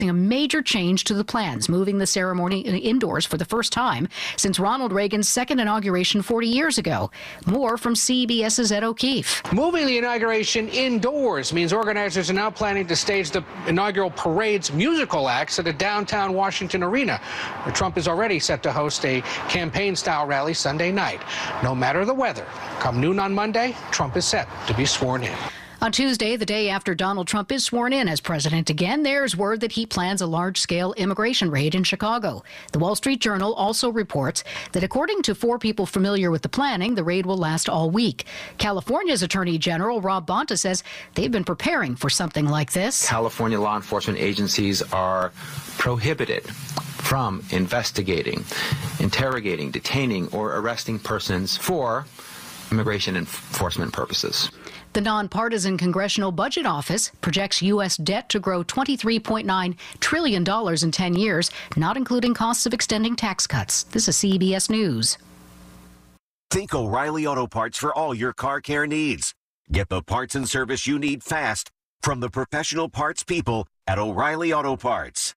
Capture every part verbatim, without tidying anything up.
a major change to the plans, moving the ceremony indoors for the first time since Ronald Reagan's second inauguration forty years ago. More from CBS's Ed O'Keefe. Moving the inauguration indoors means organizers are now planning to stage the inaugural parade's musical acts at a downtown Washington arena, where Trump is already set to host a campaign-style rally Sunday night. No matter the weather, come noon on Monday, Trump is set to be sworn in. On Tuesday, the day after Donald Trump is sworn in as president again, there's word that he plans a large-scale immigration raid in Chicago. The Wall Street Journal also reports that according to four people familiar with the planning, the raid will last all week. California's Attorney General Rob Bonta says they've been preparing for something like this. California law enforcement agencies are prohibited from investigating, interrogating, detaining, or arresting persons for immigration enforcement purposes. The nonpartisan Congressional Budget Office projects U S debt to grow twenty-three point nine trillion dollars in ten years, not including costs of extending tax cuts. This is C B S News. Think O'Reilly Auto Parts for all your car care needs. Get the parts and service you need fast from the professional parts people at O'Reilly Auto Parts.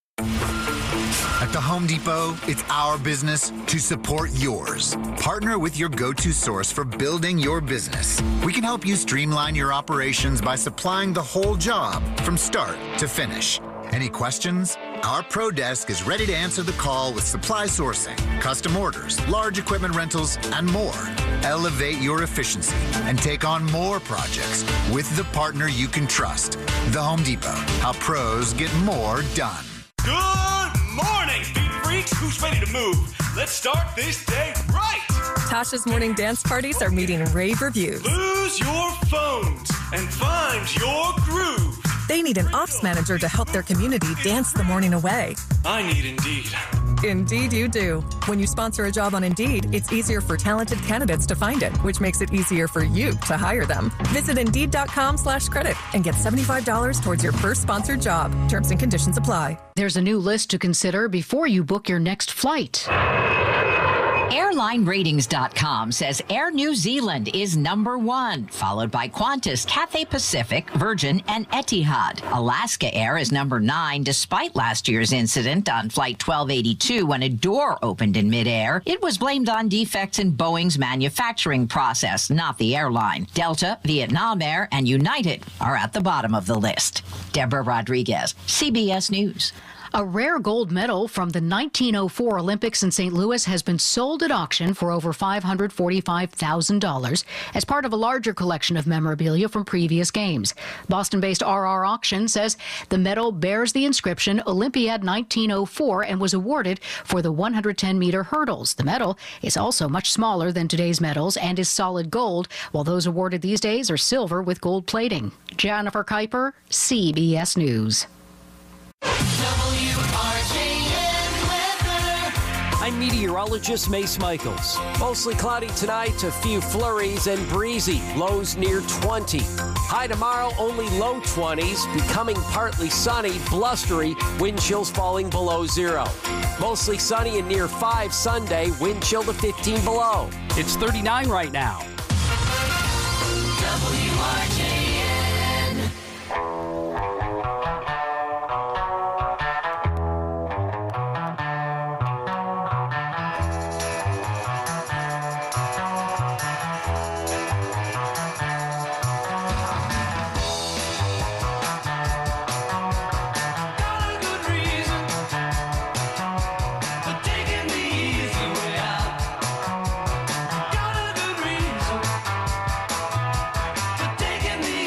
At the Home Depot, it's our business to support yours. Partner with your go-to source for building your business. We can help you streamline your operations by supplying the whole job from start to finish. Any questions? Our Pro Desk is ready to answer the call with supply sourcing, custom orders, large equipment rentals, and more. Elevate your efficiency and take on more projects with the partner you can trust. The Home Depot, how pros get more done. Good morning, beat freaks. Who's ready to move? Let's start this day right. Tasha's morning dance parties are meeting rave reviews. Lose your phones and find your groove. They need an ops manager to help their community dance the morning away. I need Indeed. Indeed you do. When you sponsor a job on Indeed, it's easier for talented candidates to find it, which makes it easier for you to hire them. Visit Indeed.com slash credit and get seventy-five dollars towards your first sponsored job. Terms and conditions apply. There's a new list to consider before you book your next flight. Airline Ratings dot com says Air New Zealand is number one, followed by Qantas, Cathay Pacific, Virgin, and Etihad. Alaska Air is number nine, despite last year's incident on Flight twelve eighty-two when a door opened in midair. It was blamed on defects in Boeing's manufacturing process, not the airline. Delta, Vietnam Air, and United are at the bottom of the list. Deborah Rodriguez, C B S News. A rare gold medal from the nineteen oh four Olympics in Saint Louis has been sold at auction for over five hundred forty-five thousand dollars as part of a larger collection of memorabilia from previous games. Boston-based R R Auction says the medal bears the inscription Olympiad nineteen oh four and was awarded for the one hundred ten meter hurdles. The medal is also much smaller than today's medals and is solid gold, while those awarded these days are silver with gold plating. Jennifer Kuiper, C B S News. I'm meteorologist Mace Michaels. Mostly cloudy tonight, a few flurries and breezy. Lows near twenty. High tomorrow, only low twenties, becoming partly sunny, blustery, wind chills falling below zero. Mostly sunny and near five Sunday, wind chill to fifteen below. It's thirty-nine right now. W R J N. Taking the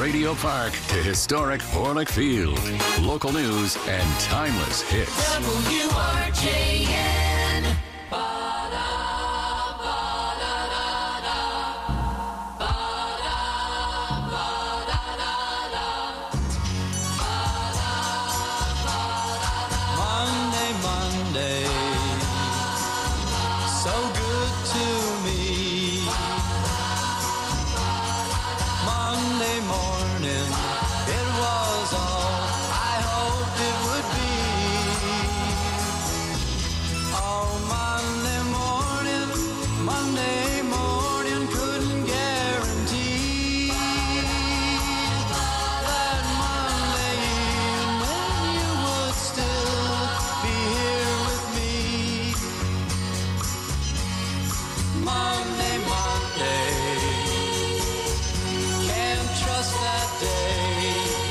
Radio Park to historic Orlick Field. Local news and timeless hits. W R J N. Monday, Monday, so good to me. Monday morning, it was all I hoped it would be. Oh, Monday morning, Monday morning, couldn't guarantee that Monday evening you would still be here with me. Monday, Monday, can't trust that day.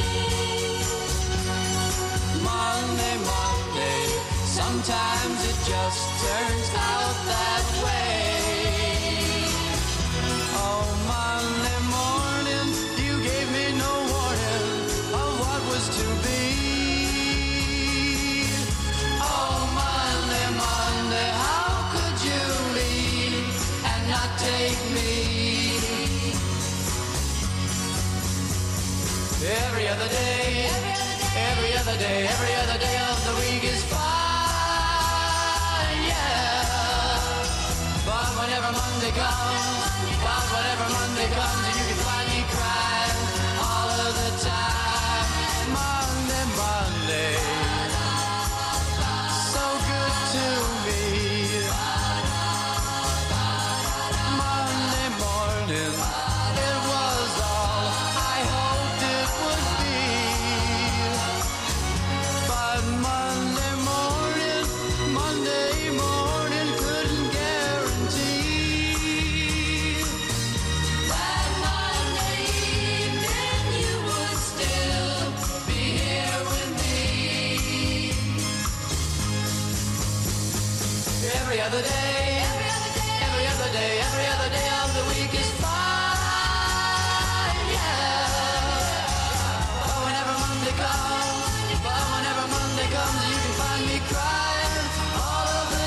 Monday, Monday, sometimes it just turns out that way. Oh, Monday morning, you gave me no warning of what was to be. Oh, Monday, Monday, how could you leave and not take me? Every other day, every other day, every other day of the week is fine, yeah. But whenever Monday comes, but whenever Monday comes, you can find me crying all of the time. Monday, Monday, so good to me. Monday morning, it was all I hoped it would be. But Monday morning, Monday morning, couldn't guarantee that Monday evening you would still be here with me. Every other day, every other day, every other day of the week is fine, yeah. But whenever Monday comes, but whenever Monday comes, you can find me crying all of the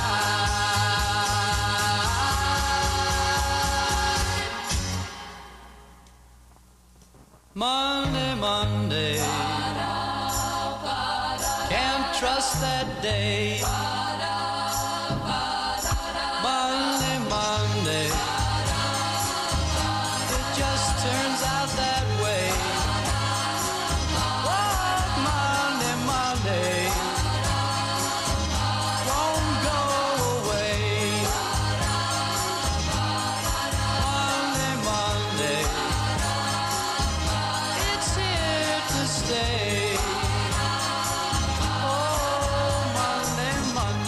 time. Monday, Monday, can't trust that day. Monday, Monday, it just turns out that way. Oh, Monday, Monday, won't go away. Monday, Monday, it's here to stay. Oh, Monday, Monday.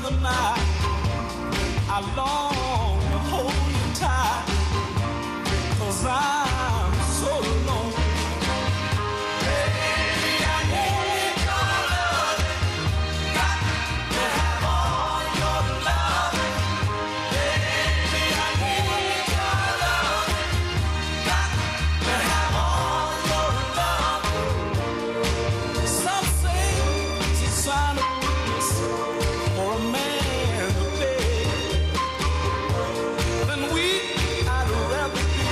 the night, I long to hold you tight, 'cause I'm so alone. Baby, I need your loving, got to have all your loving. Baby, I need your loving, got to have all your loving. Some say it's a sign of weakness for a man to beg. Then weak I'd rather be,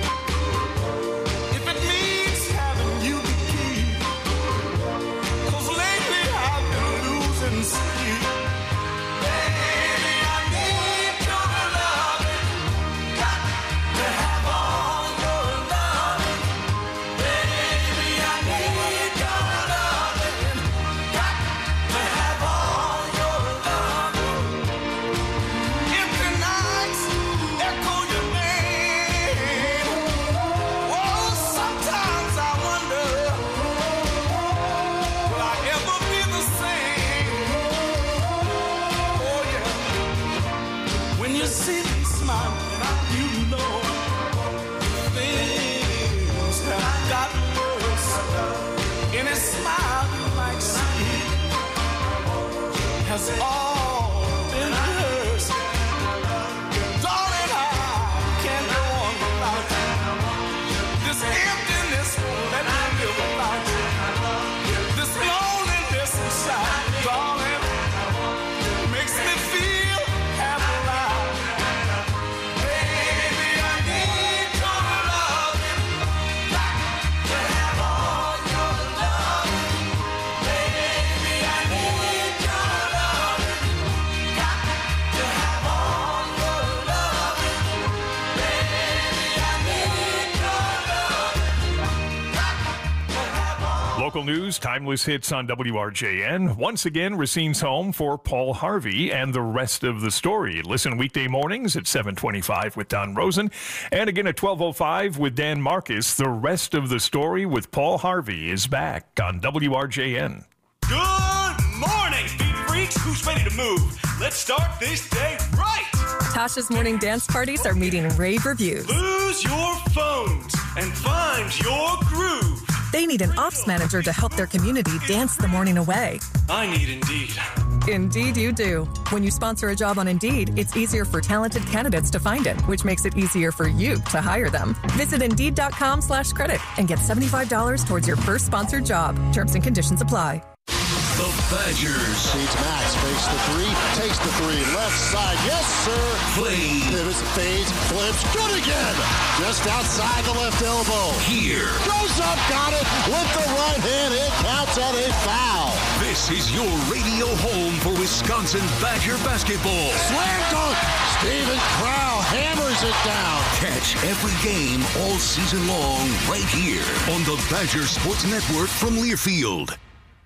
if it means having you to keep. 'Cause lately I've been losing sleep. Baby, I need your loving, got to have all your loving. Baby, I need your loving, got to have all your loving. Empty nights echo your name. Oh, sometimes I wonder, will I ever be the same? Oh yeah, when you see me smiling, you know things have gotten worse. Any smile you might see has all been rehearsed. Darling, I can't go on without you. This emptiness won't let me live without you. This loneliness inside, darling, makes me feel half alive. Baby, I need your loving, got to have all your loving. Baby, I need your loving, got to have all your loving. Baby, I need your loving, got to have all. Local news, timeless hits on W R J N. Once again, Racine's home for Paul Harvey and the rest of the story. Listen weekday mornings at seven twenty-five with Don Rosen. And again at twelve oh five with Dan Marcus. The rest of the story with Paul Harvey is back on W R J N. Good morning, beat freaks. Who's ready to move? Let's start this day right. Tasha's morning dance parties are meeting rave reviews. Lose your phones and find your groove. They need an ops manager to help their community dance the morning away. I need Indeed. Indeed you do. When you sponsor a job on Indeed, it's easier for talented candidates to find it, which makes it easier for you to hire them. Visit Indeed.com slash credit and get seventy-five dollars towards your first sponsored job. Terms and conditions apply. The Badgers. Seeds Max, fakes the three, takes the three, left side, yes sir. Play. Pivots, fades, flips, good again. Just outside the left elbow. Here. Goes up, got it, with the right hand, it counts at a foul. This is your radio home for Wisconsin Badger basketball. Slam dunk, Steven Crow hammers it down. Catch every game all season long right here on the Badger Sports Network from Learfield.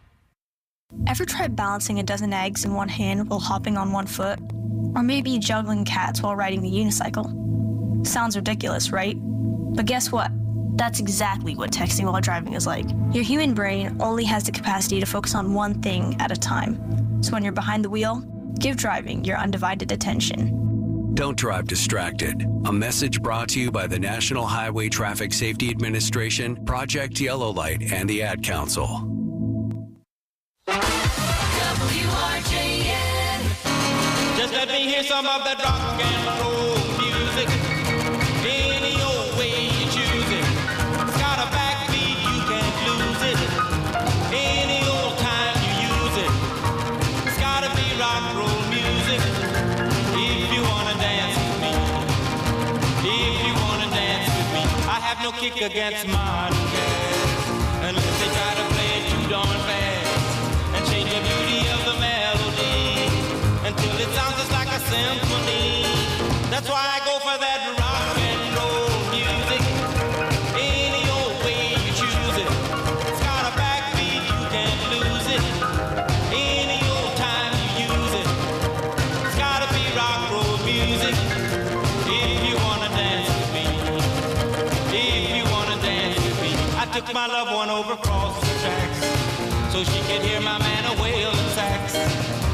Ever tried balancing a dozen eggs in one hand while hopping on one foot? Or maybe juggling cats while riding the unicycle? Sounds ridiculous, right? But guess what? That's exactly what texting while driving is like. Your human brain only has the capacity to focus on one thing at a time. So when you're behind the wheel, give driving your undivided attention. Don't drive distracted. A message brought to you by the National Highway Traffic Safety Administration, Project Yellow Light, and the Ad Council. W R J N. Just let me hear some of that rock and roll music. Any old way you choose it. It's got a backbeat, you can't lose it. Any old time you use it. It's gotta be rock and roll music. If you wanna dance with me. If you wanna dance with me. I have no kick against modern jazz. Unless they try to play it too darn fast. Change the beauty of the melody until it sounds just like a symphony. That's why I go for that rock and roll music. Any old way you choose it. It's got a backbeat, you can't lose it. Any old time you use it. It's gotta be rock and roll music. If you wanna dance with me. If you wanna dance with me. I took my loved one over across the tracks so she could hear my man a wail and sax. I must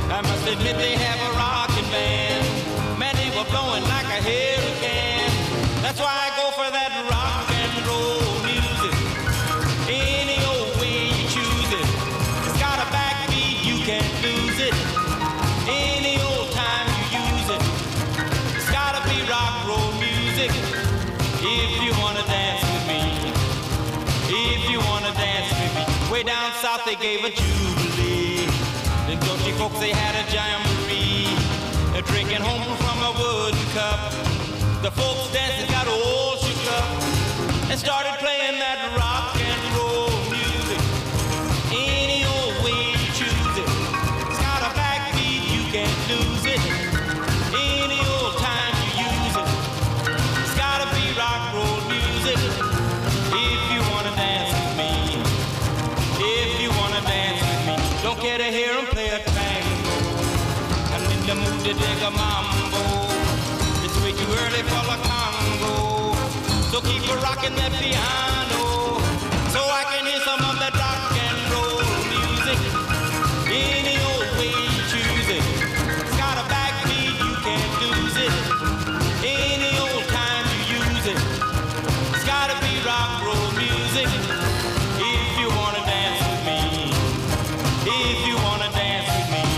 must admit they have a rockin' band. Man, they were blowing like a hurricane. That's why I go for that rock and roll music. Any old way you choose it. It's got a backbeat, you can't lose it. Any old time you use it. It's gotta be rock roll music. If you wanna dance with me. If you wanna dance with me. Way down south they gave a jubilee. The Dutchy folks they had a jamboree. They're drinking home from a wooden cup. The folks dancing got all shook up and started playing that rock and roll music. Any old way you choose it. It's got a backbeat, you can't lose it. Any old time you use it. It's gotta be rock roll music. If you wanna dance with me. If you wanna dance with me. Don't care to hear 'em play a tango. I'm in the mood to dig a mambo. It's way too early for the Congo. So keep a rocking that piano. So I can hear some of that rock and roll music. Any old way you choose it. It's got a backbeat, you can't lose it. Any old time you use it. It's gotta be rock roll music. If you wanna dance with me. If you wanna dance with me.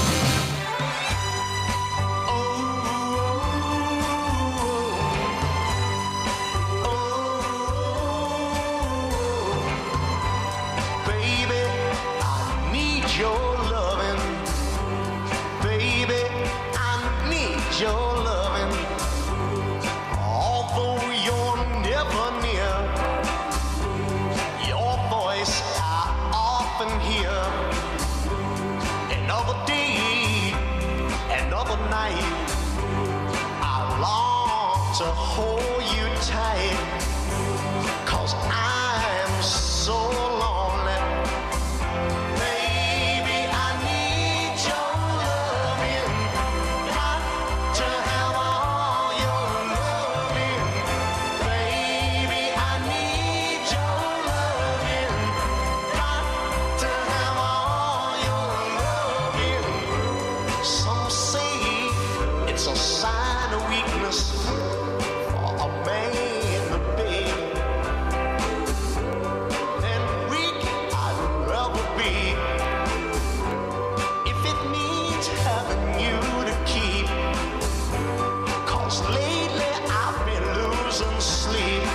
Baby, I need your loving. Baby, I need your loving. Although you're never near, your voice I often hear. Another day, another night, I long to hold you tight. 'Cause I'm so lonely. Baby, I need your loving. Got to have all your loving. Baby, I need your loving. Got to have all your loving. Some say it's a sign of weakness for a man to be. Then weak I'd rather be. If it means having you to keep. 'Cause lately I've been losing sleep.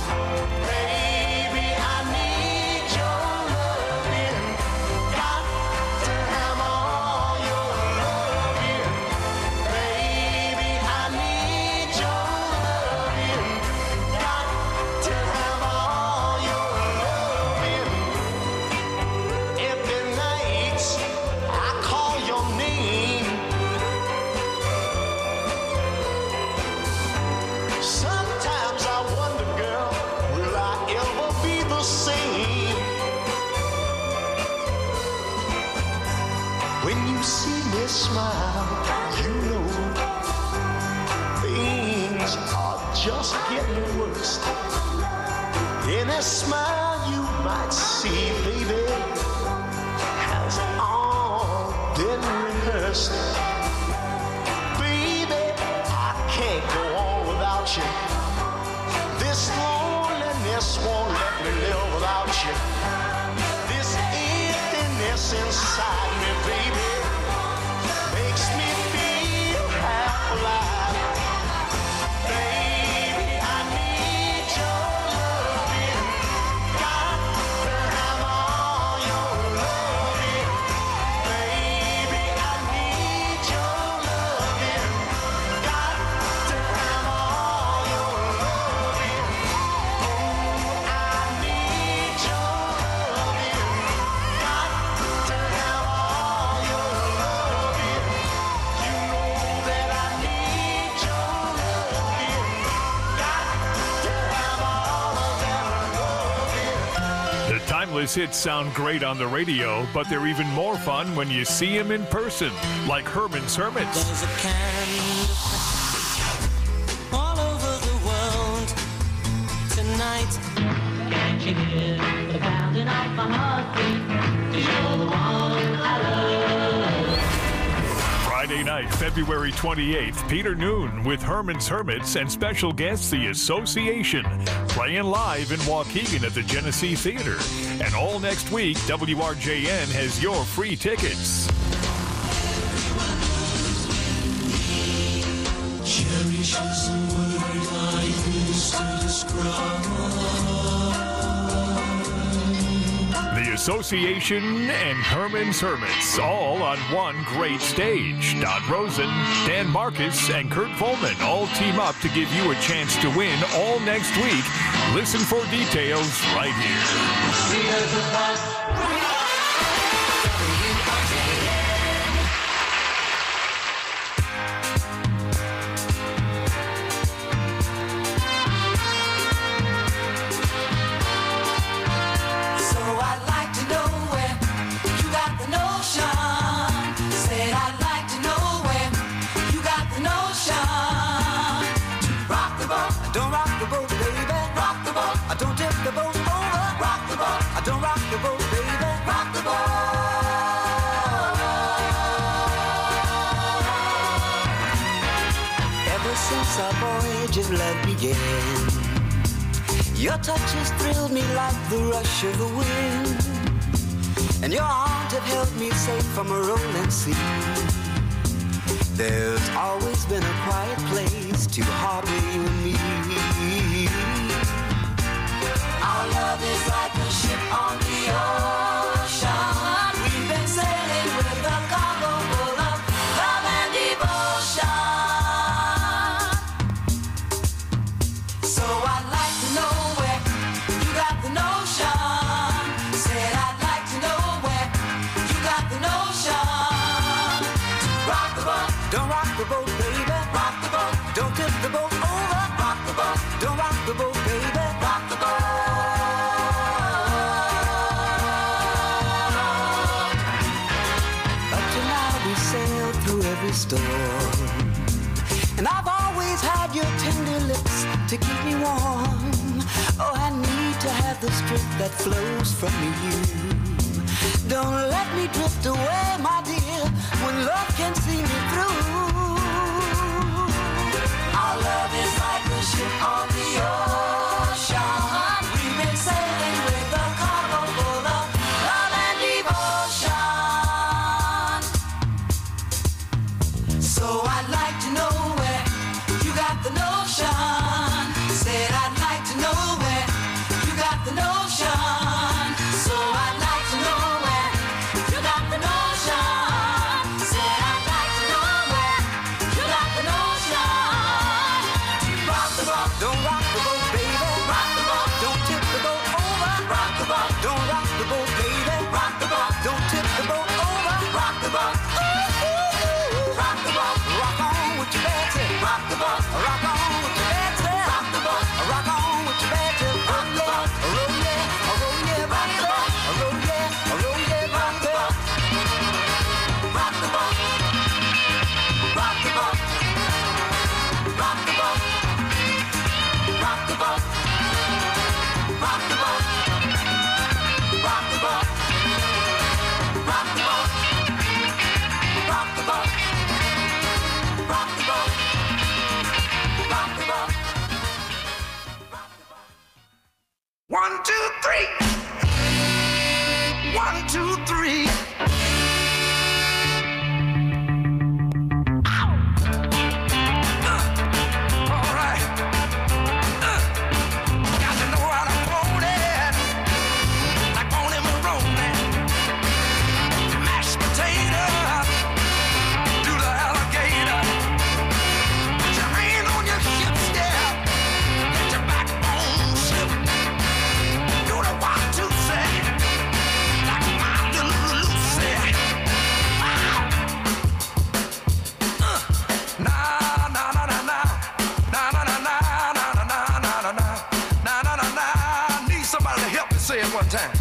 Baby, I need your loving. Got to have all your loving. Baby, I need your loving. Got to have all your loving. Every night I call your name. Sometimes I wonder, girl, will I ever be the same? When you see me smile, you know things are just getting worse. Any smile you might see, baby, has all been rehearsed. Baby, I can't go on without you. This loneliness won't let me live without you. This emptiness inside me, baby, makes me feel half alive. Baby, I need your loving. Got to have all your loving. Baby, I need your loving. Got to have all your loving. Oh, I need your loving. Got to have all your loving. You know that I need your loving. Got to have all of that loving. The timeless hits sound great on the radio, but they're even more fun when you see them in person, like Herman's Hermits. There's a kind of all over the world tonight. Can't you hear the pounding of my heartbeat? 'Cause you're the one I love. Friday night, February twenty-eighth, Peter Noon with Herman's Hermits and special guest The Association, playing live in Waukegan at the Genesee Theater. And all next week, W R J N has your free tickets. Cherish is a word I use to describe. The Association and Herman's Hermits, all on one great stage. Don Rosen, Dan Marcus, and Kurt Volman all team up to give you a chance to win all next week. Listen for details right here. Our voyage of love began. Your touches thrilled me like the rush of the wind, and your arms have held me safe from a rolling sea. There's always been a quiet place to harbor you and me. Our love is like a ship on the ocean. We've been sailing with a cargo full of love and devotion. Don't rock the boat, baby. Rock the boat. Don't tip the boat over. Rock the boat. Don't rock the boat, baby. Rock the boat. Up to now we sailed through every storm, and I've always had your tender lips to keep me warm. Oh, I need to have the strength that flows from you. Don't let me drift away, my dear, when love can see me through. Our love is like a ship on the ocean. We've been sailing with a cargo full of love and devotion. So I'd like to know where you got the notion. Said I'd like to know where you got the notion. So I'd like to know where you got the notion. Said I'd like to know where you got the notion. Rock the boat, don't rock the boat, baby. Rock the boat, don't tip the boat over. Rock the boat, don't rock the boat, baby. Rock the boat, don't tip the boat over. Rock the boat, ooh, ooh, ooh. Rock the boat, rock on with your bad tip. Rock the boat, rock on with your bad tip. Rock the boat, rock on with your bad tip. Rock the boat, roll yeah, roll yeah, rock the boat, roll yeah, roll yeah, rock the boat. Rock the boat, rock the boat, rock the boat, rock the boat, rock the boat, rock the boat, rock the boat, rock the boat, rock the boat, rock the boat. One, two, three. One, two, three. Say it one time.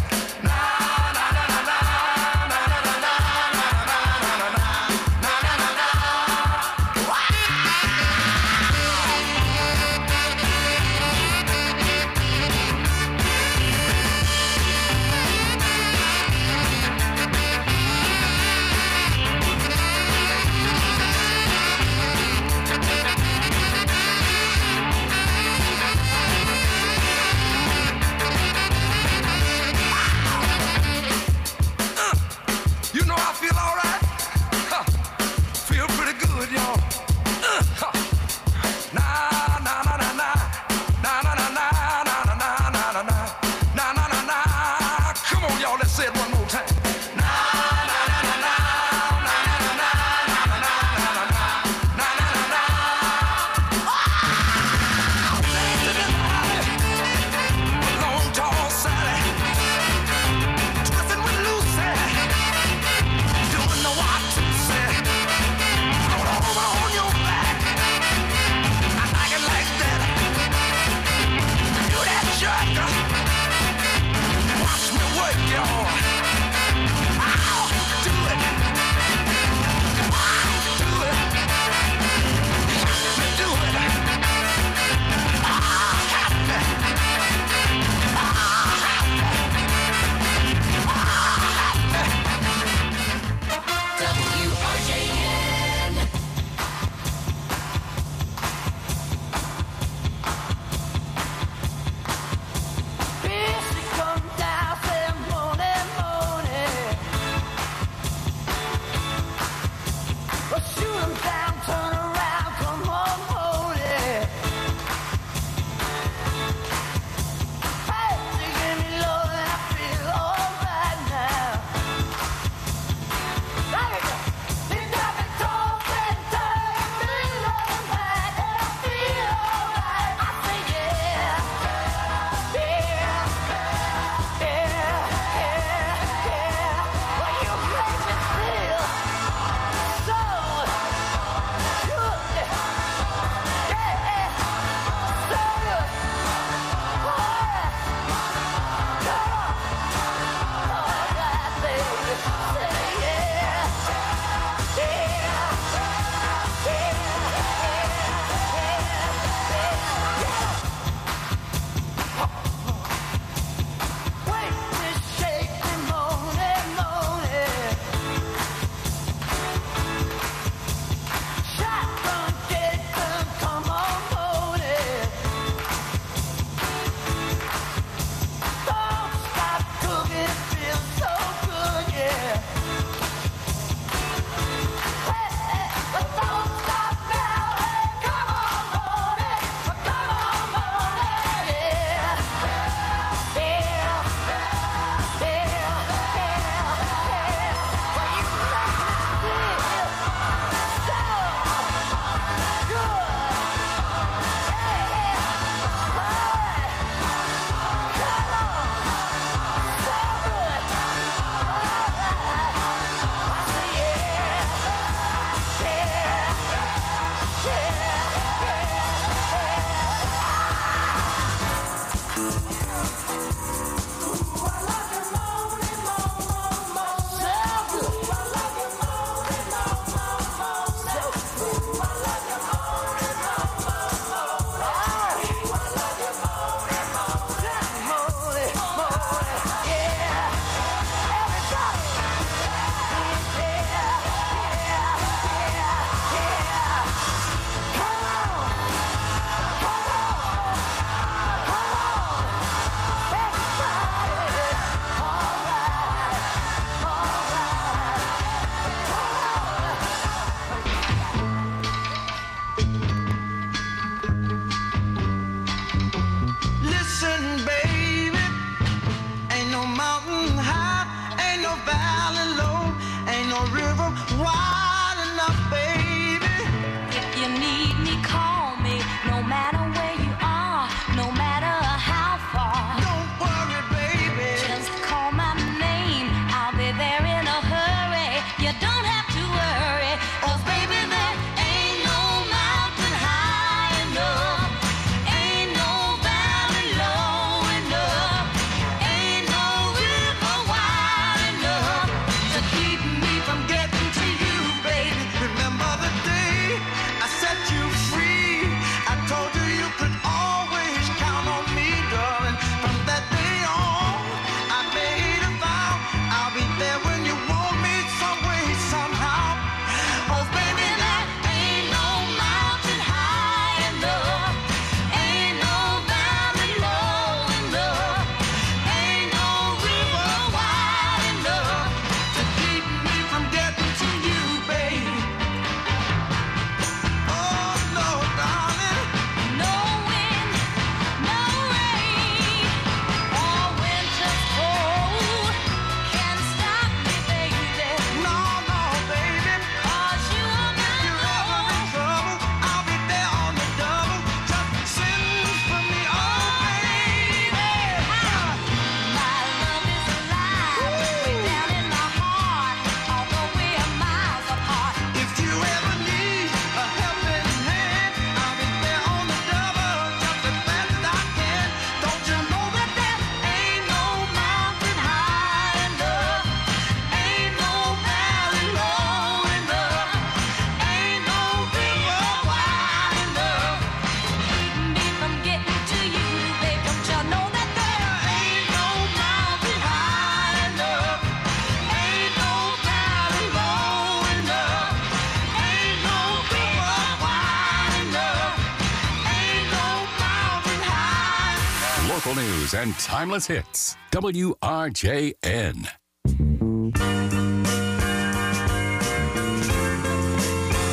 Local news and timeless hits. W R J N.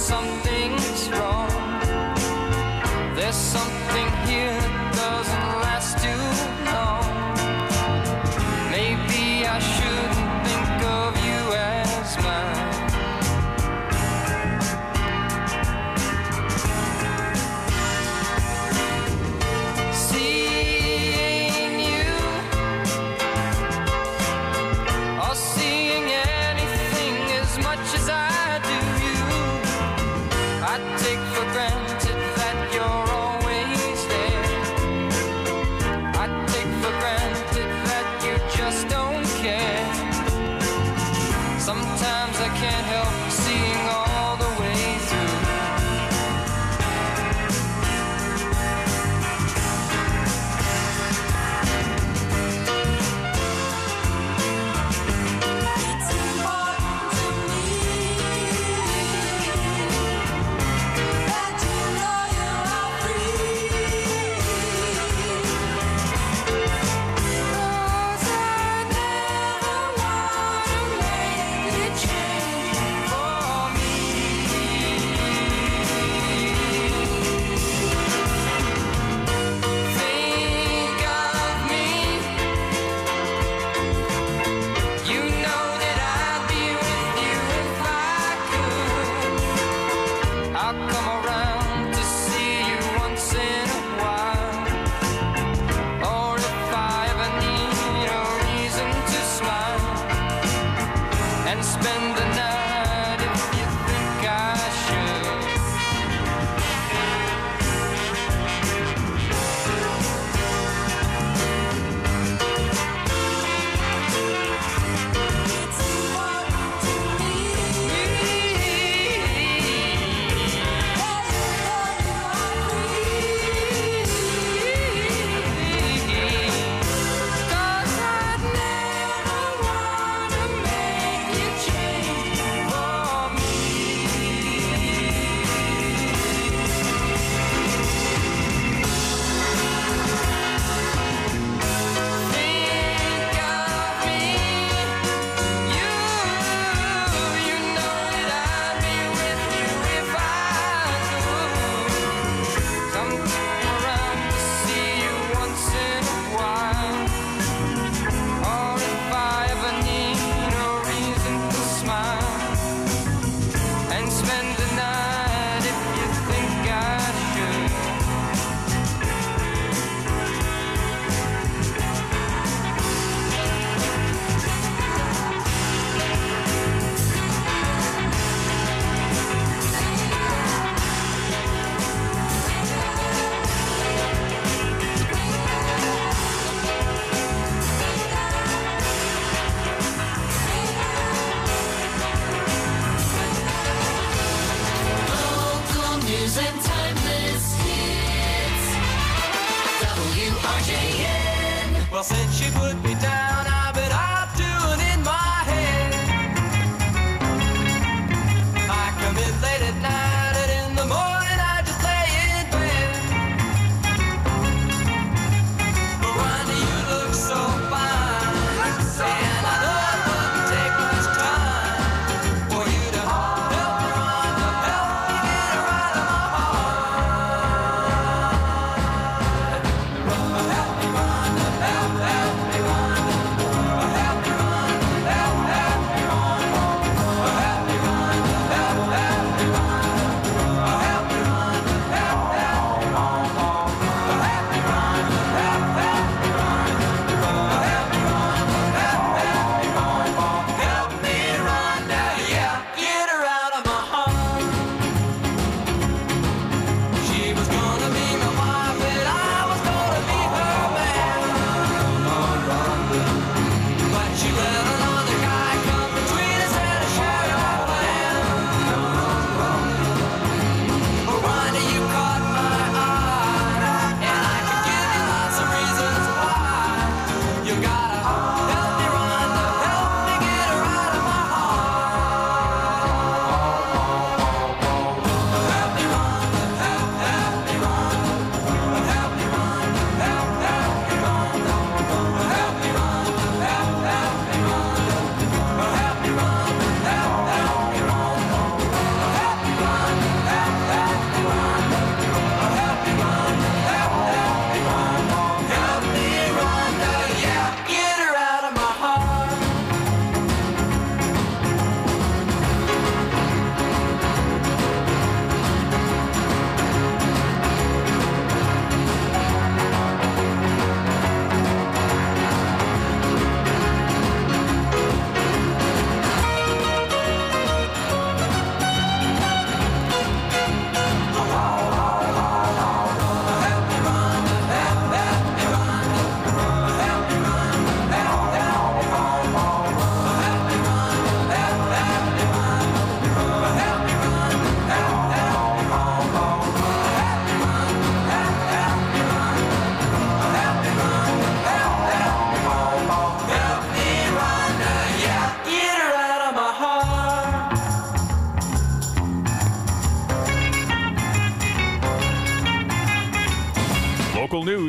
something's wrong. There's something here that doesn't last too long. Maybe I shouldn't think of you as mine. Seeing you, or seeing anything as much as I do you, I take for granted that you're always there. I take for granted that you just don't care. Sometimes I can't help seeing all the way through. It's important to me that you know you are free. 'Cause I never wanna make you change for me. Think of me. You know that I'd be with you if I could. I'll come around to see you once in a while. Or if I ever need a reason to smile and spend the night if you think I should. It's important to me that you know you are free. 'Cause I'd never wanna make you change for me. Think of me. You, you know that I'd be with you if I could. Come around to see you once in a while. Or if I ever need a reason to smile and spend the night if you think I should. Local news and timeless hits. W R J N. Well, since she put me down, I've been out doing in my head. I come in late at night and in the morning I just lay in bed. But Rhonda, you look so fine. And I know it wouldn't take much time for you to help me, Rhonda, help me get her out of my heart. Help me, Rhonda, help, help.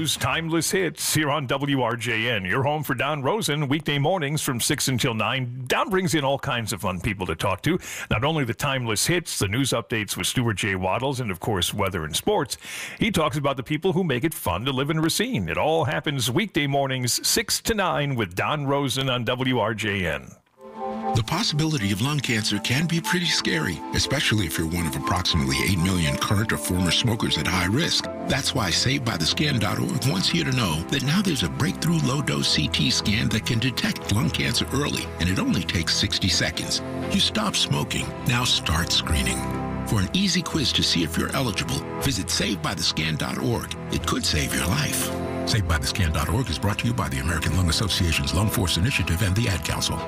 news, timeless hits here on W R J N. Your home for Don Rosen, weekday mornings from six until nine. Don brings in all kinds of fun people to talk to. Not only the timeless hits, the news updates with Stuart J. Waddles, and of course, weather and sports. He talks about the people who make it fun to live in Racine. It all happens weekday mornings, six to nine with Don Rosen on W R J N. The possibility of lung cancer can be pretty scary, especially if you're one of approximately eight million current or former smokers at high risk. That's why Saved By The Scan dot org wants you to know that now there's a breakthrough low-dose C T scan that can detect lung cancer early, and it only takes sixty seconds. You stop smoking, now start screening. For an easy quiz to see if you're eligible, visit Saved By The Scan dot org. It could save your life. Saved By The Scan dot org is brought to you by the American Lung Association's Lung Force Initiative and the Ad Council.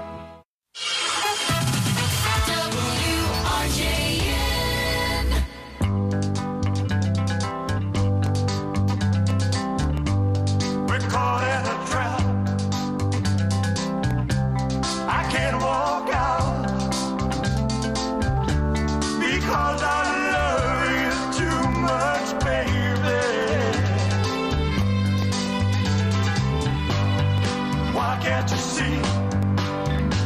We're caught in a trap. I can't walk out because I love you too much, baby. Why can't you see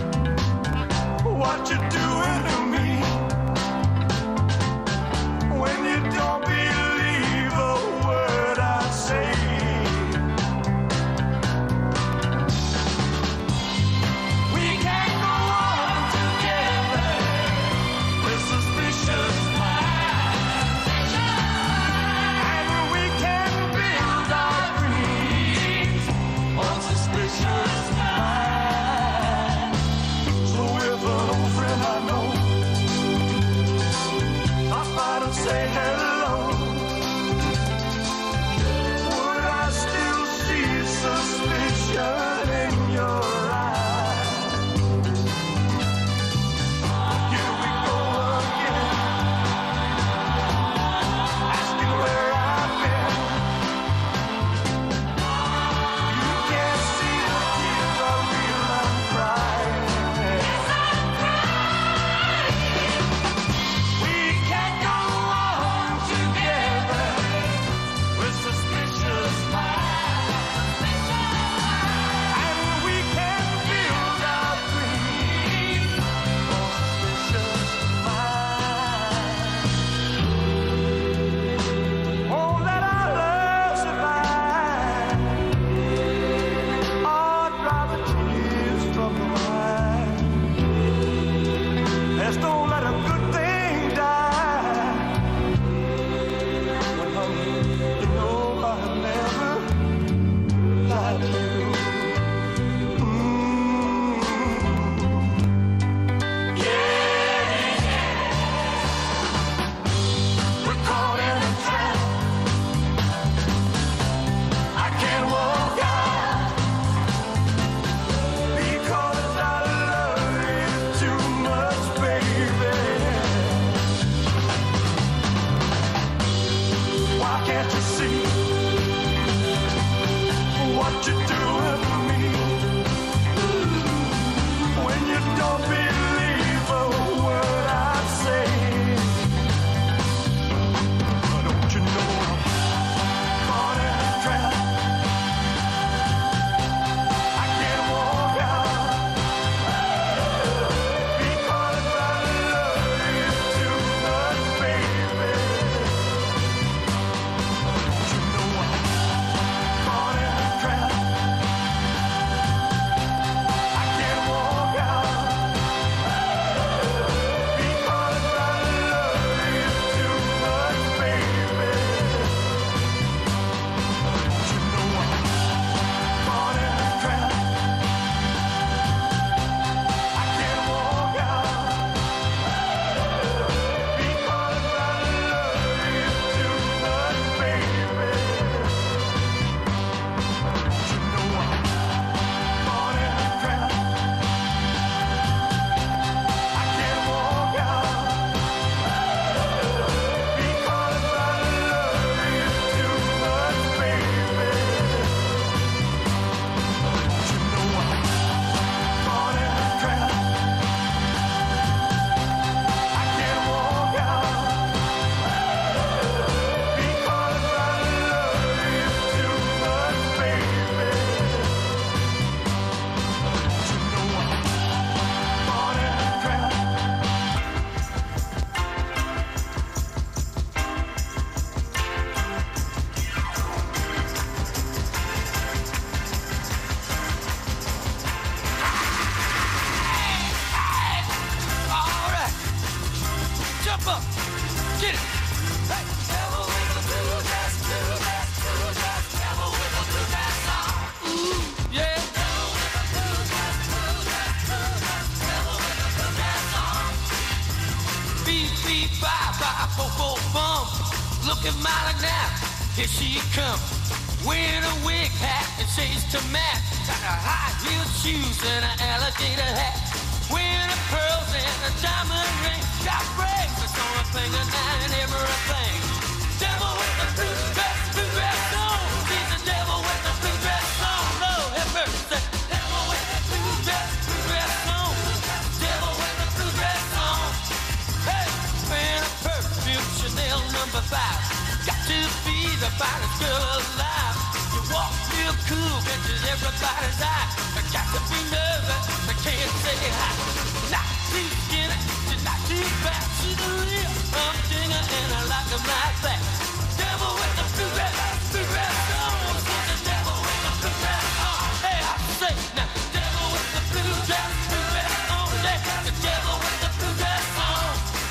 three, five, five, four, four, bum. Look at Molly now, here she comes. Wearing a wig hat and shades to match. Got her high heel shoes and an alligator hat. Wearing her pearls and a diamond ring. Got bracelets on her finger now and everything. Devil with the blue dress, blue dress on. She's the devil with the blue dress on. Lord have mercy. Devil with the blue dress, blue dress on. Devil with the blue dress on. Hey, wearing a perfume Chanel number five. Got to be the finest girl alive. You walk real cool, catches everybody's eye. I got to be nervous, I can't say hi. Not too skinny, she's not too fat. She's a real humdinger and I like them like that. Devil with the blue dress, blue dress on. She's the devil with the blue dress on. Hey, I say now, devil with the blue dress, blue dress on. Yeah, the devil with the blue dress on.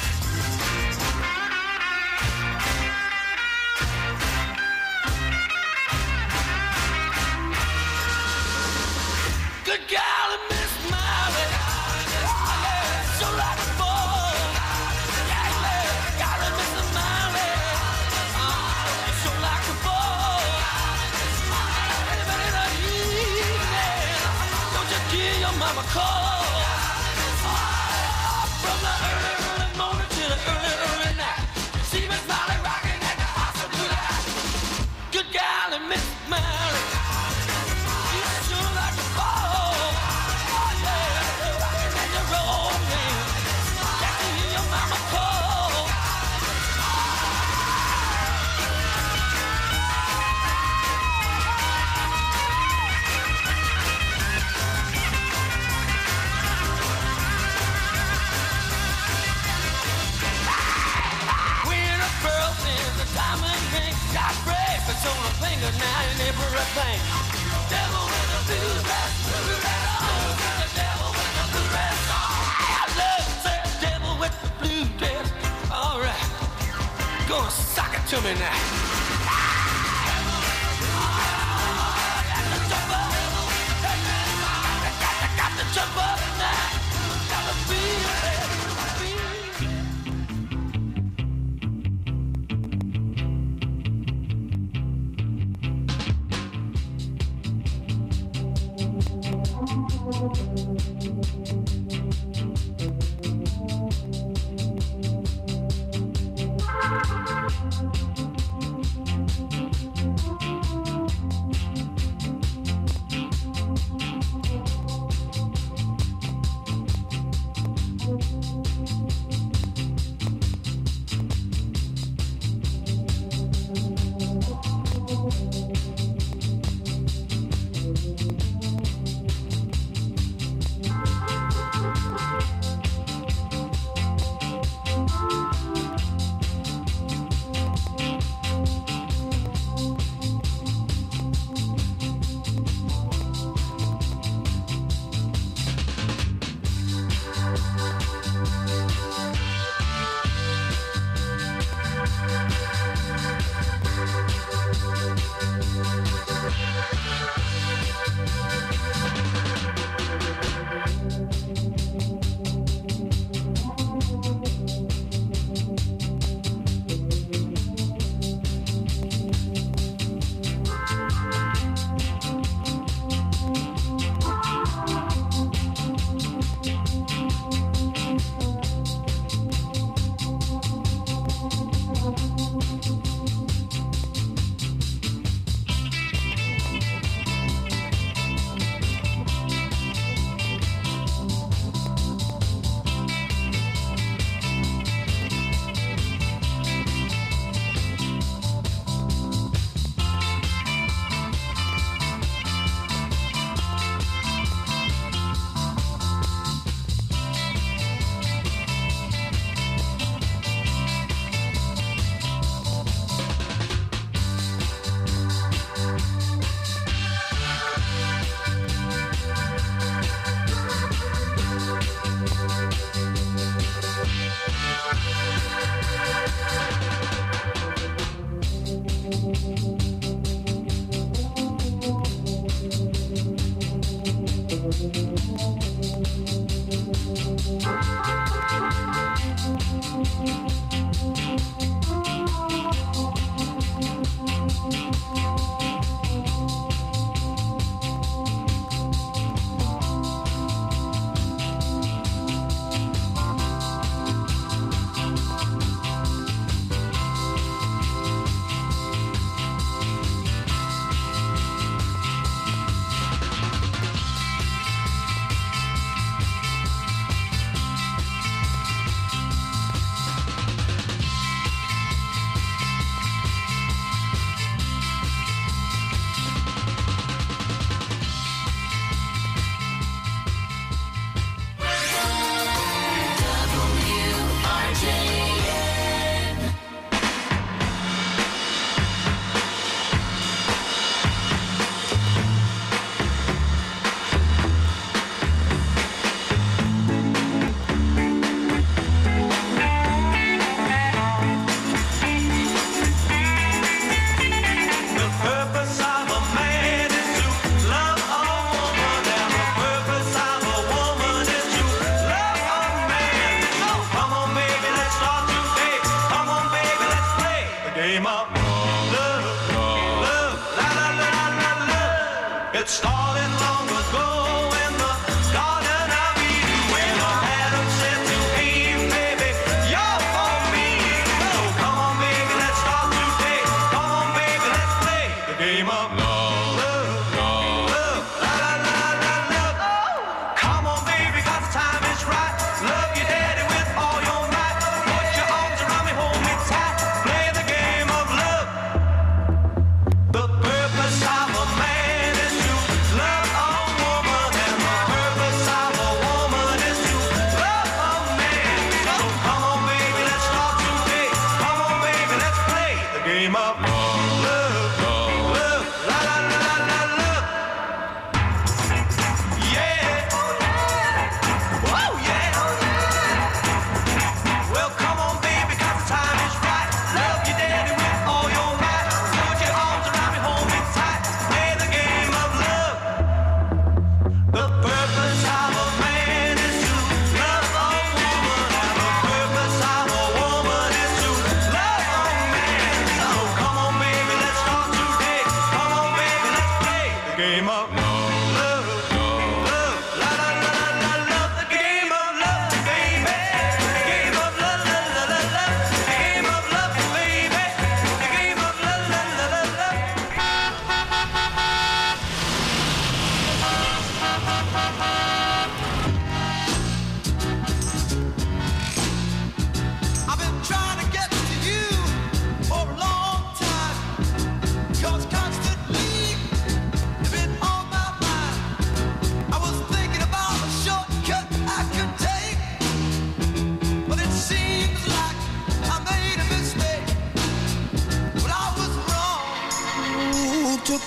Good golly, Miss Molly. Oh, yeah, so like a boy. Yeah, yeah, golly, Miss Molly. Oh, so like a boy. Anybody that evening, don't you give your mama a call. Oh, from the early, early morning to the early, early night. See Miss Molly rocking at the house of blue light. Good golly, Miss Molly. You sure like a boy. It's on her finger now and everything. Devil with a blue dress, blue dress on. The devil with the blue dress on. I love that devil with the blue dress. All right, gonna sock it to me now. Got to jump up. Got to jump up now. Got to feel it.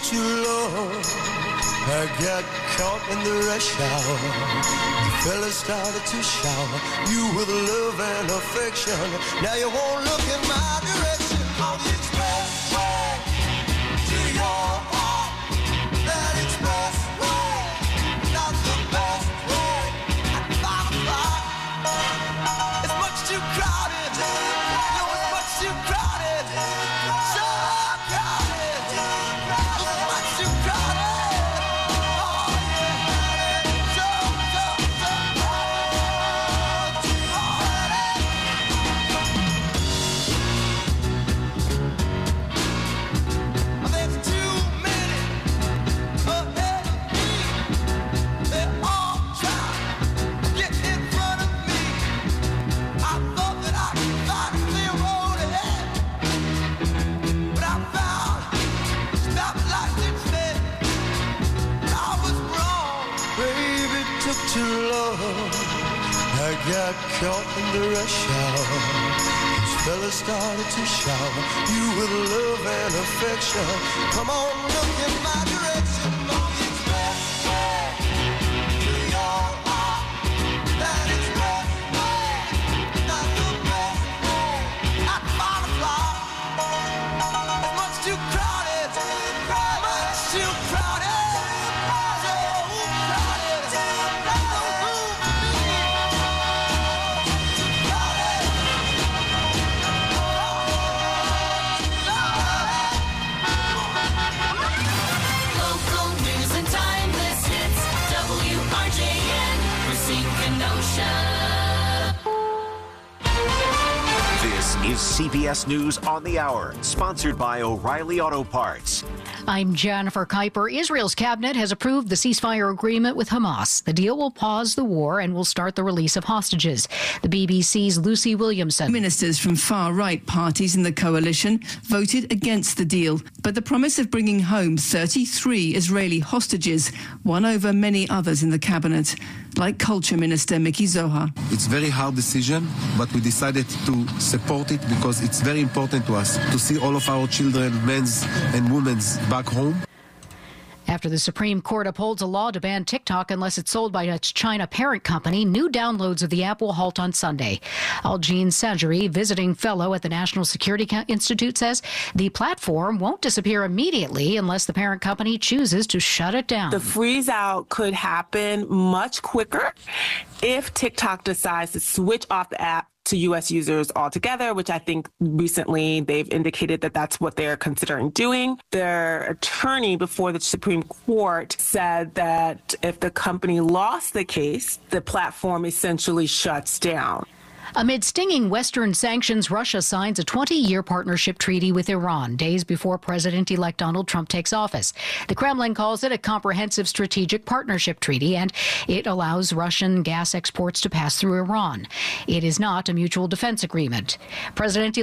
too long. I got caught in the rush hour. The fellas started to shower you with love and affection. Now you won't look in my direction. On the expressway to your heart. That expressway, not the best way. At five o'clock, it's much too crowded. No, it's much too crowded. So crowded. It's much too crowded. Too long, I got caught in the rush hour. These fellas started to shower you with love and affection. Come on, look in my direction. On the expressway to your heart. That expressway, not the best way. At five o'clock, it's much too crowded. Much too crowded. This is C B S News on the Hour, sponsored by O'Reilly Auto Parts. I'm Jennifer Kuiper. Israel's cabinet has approved the ceasefire agreement with Hamas. The deal will pause the war and will start the release of hostages. The B B C's Lucy Williamson. Ministers from far-right parties in the coalition voted against the deal, but the promise of bringing home thirty-three Israeli hostages won over many others in the cabinet, like Culture Minister Miki Zohar. It's a very hard decision, but we decided to support it because it's very important to us to see all of our children, men's and women's, back home. After the Supreme Court upholds a law to ban TikTok unless it's sold by its China parent company, new downloads of the app will halt on Sunday. Aljean Sajari, visiting fellow at the National Security Institute, says the platform won't disappear immediately unless the parent company chooses to shut it down. The freeze out could happen much quicker if TikTok decides to switch off the app to U S users altogether, which I think recently they've indicated that that's what they're considering doing. Their attorney before the Supreme Court said that if the company lost the case, the platform essentially shuts down. Amid stinging Western sanctions, Russia signs a twenty-year partnership treaty with Iran days before President-elect Donald Trump takes office. The Kremlin calls it a comprehensive strategic partnership treaty, and it allows Russian gas exports to pass through Iran. It is not a mutual defense agreement. President